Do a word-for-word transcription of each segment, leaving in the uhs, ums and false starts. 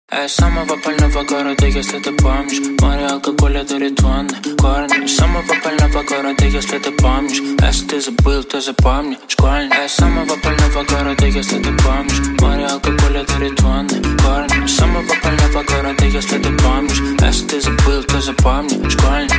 Я из самого пального города, если ты помнишь. Море алкоголя дарит тонны корни. Из самого пального города, если ты помнишь. Если ты забыл, то запомни. Школьник. Я из самого пального города, если ты помнишь. Море алкоголя дарит тонны корни. Из самого пального города, если ты помнишь. Если ты забыл, то запомни. Школьник.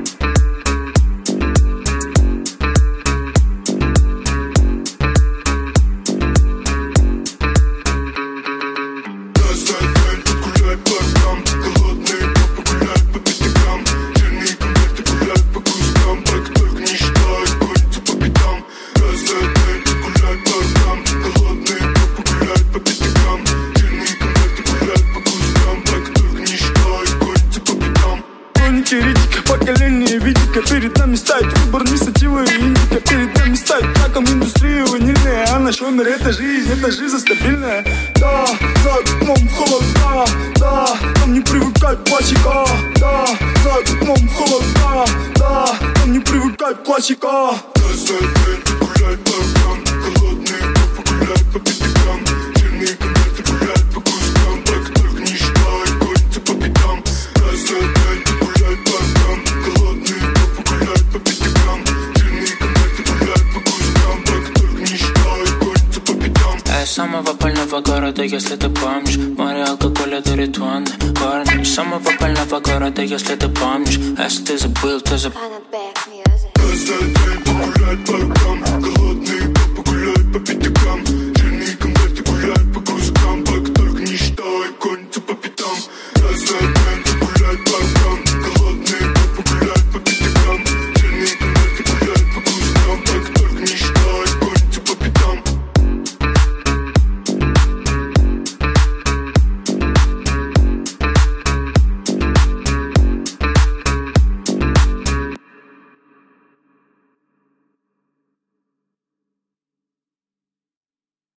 Поколение видика, перед нами ставит выбор не сатива и индика. Перед нами ставит раком индустрию ванильная. А наш номер это жизнь, это жизнь стабильная. Да, за окном холода, да, нам не привыкать классика. Да, за окном холода, да, нам не привыкать классика. Каждый день погулять по рукам, холодные погулять по пятикам. Черные конверты гулять по кускам, так только не считай, гонится по пятам. Каждый день погулять по рукам, холодные погулять по пятикам. Черные конверты гулять по кускам, так только не считай, гонится по пятам. Я из самого пального города, если ты помнишь. Море алкоголя дарит тонны корни. Из самого пального города, если ты помнишь. Если ты забыл, то запомни. Каждый день погулять по рукам.